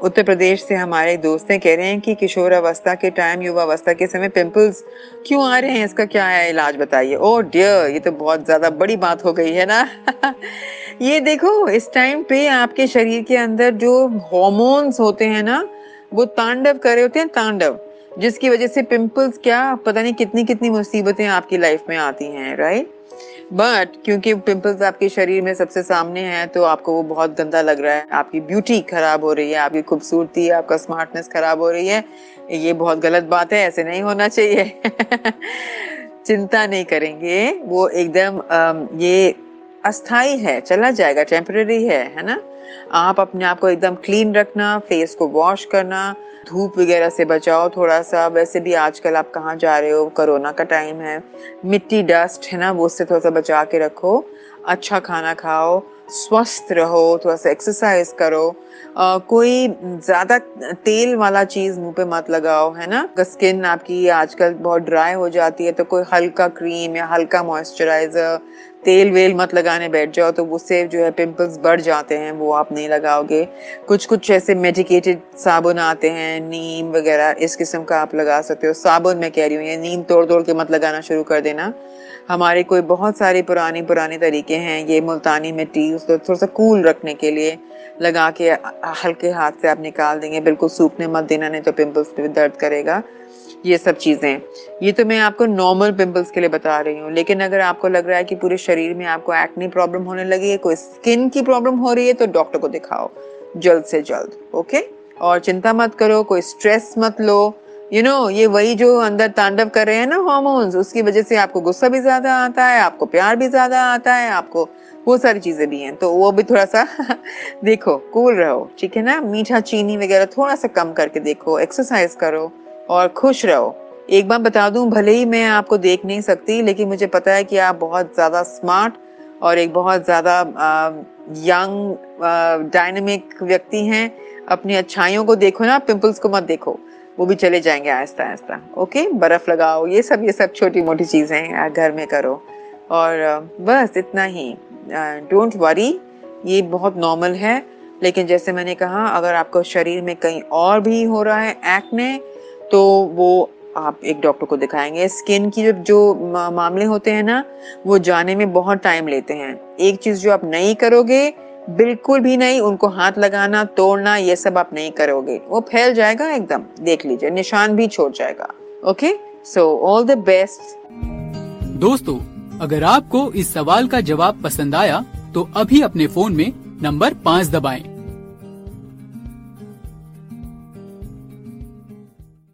उत्तर प्रदेश से हमारे दोस्त हैं, कह रहे हैं कि किशोरावस्था के टाइम, युवावस्था के समय पिंपल्स क्यों आ रहे हैं, इसका क्या है इलाज बताइए। ओह डियर, ये तो बहुत ज्यादा बड़ी बात हो गई है ना। ये देखो, इस टाइम पे आपके शरीर के अंदर जो हॉर्मोन्स होते हैं ना, वो तांडव कर रहे होते हैं, तांडव, जिसकी वजह से पिंपल्स क्या पता नहीं कितनी कितनी मुसीबतें आपकी लाइफ में आती हैं, राइट। बट क्योंकि पिंपल्स आपके शरीर में सबसे सामने है, तो आपको वो बहुत गंदा लग रहा है, आपकी ब्यूटी खराब हो रही है, आपकी खूबसूरती, आपका स्मार्टनेस खराब हो रही है। ये बहुत गलत बात है, ऐसे नहीं होना चाहिए। चिंता नहीं करेंगे, वो एकदम ये अस्थाई है, चला जाएगा, टेम्परेरी है ना। आप अपने आप को एकदम क्लीन रखना, फेस को वॉश करना, धूप वगैरह से बचाओ थोड़ा सा। वैसे भी आजकल आप कहाँ जा रहे हो, कोरोना का टाइम है, मिट्टी डस्ट है ना, वो उससे थोड़ा सा बचा के रखो। अच्छा खाना खाओ, स्वस्थ रहो, थोड़ा सा एक्सरसाइज करो। कोई ज्यादा तेल वाला चीज मुंह पे मत लगाओ, है ना। स्किन आपकी आजकल बहुत ड्राई हो जाती है, तो कोई हल्का क्रीम या हल्का मॉइस्चराइजर, तेल वेल मत लगाने बैठ जाओ, तो उससे जो है पिंपल्स बढ़ जाते हैं, वो आप नहीं लगाओगे। कुछ कुछ ऐसे मेडिकेटेड साबुन आते हैं, नीम वगैरह, इस किस्म का आप लगा सकते हो। साबुन मैं कह रही हूँ, ये नीम तोड़ तोड़ के मत लगाना शुरू कर देना। हमारे कोई बहुत सारे पुराने तरीके हैं, ये मुल्तानी मिट्टी उसको थोड़ा सा कूल रखने के लिए लगा के हल्के हाथ से आप निकाल देंगे, बिल्कुल सूखने मत देना, नहीं तो पिंपल्स पे दर्द करेगा। ये सब चीजें, ये तो मैं आपको नॉर्मल पिंपल्स के लिए बता रही हूँ। लेकिन अगर आपको लग रहा है कि पूरे शरीर में आपको एक्ने प्रॉब्लम होने लगी है, कोई स्किन की प्रॉब्लम हो रही है, तो डॉक्टर को दिखाओ जल्द से जल्द, ओके। और चिंता मत करो, कोई स्ट्रेस मत लो। ये वही जो अंदर तांडव कर रहे हैं ना हार्मोन्स, उसकी वजह से आपको गुस्सा भी ज्यादा आता है, आपको प्यार भी ज्यादा आता है, आपको वो सारी चीजें भी हैं, तो वो भी थोड़ा सा देखो, कूल रहो, ठीक है ना। मीठा चीनी वगैरह थोड़ा सा कम करके देखो, एक्सरसाइज करो और खुश रहो। एक बात बता दूं, भले ही मैं आपको देख नहीं सकती, लेकिन मुझे पता है कि आप बहुत ज्यादा स्मार्ट और एक बहुत ज्यादा यंग डायनेमिक व्यक्ति हैं। अपनी अच्छाइयों को देखो ना, पिंपल्स को मत देखो, वो भी चले जाएंगे आहिस्ता आहिस्ता, ओके। बर्फ लगाओ, ये सब छोटी मोटी चीजें घर में करो, और बस इतना ही। डोंट वरी, ये बहुत नॉर्मल है। लेकिन जैसे मैंने कहा, अगर आपको शरीर में कहीं और भी हो रहा है एक्ने, तो वो आप एक डॉक्टर को दिखाएंगे। स्किन की जो मामले होते हैं ना, वो जाने में बहुत टाइम लेते हैं। एक चीज जो आप नहीं करोगे, बिल्कुल भी नहीं, उनको हाथ लगाना, तोड़ना, ये सब आप नहीं करोगे, वो फैल जाएगा एकदम, देख लीजिए, निशान भी छोड़ जाएगा, okay. So all the best. दोस्तों, अगर आपको इस सवाल का जवाब पसंद आया, तो अभी अपने फोन में नंबर 5 दबाएं।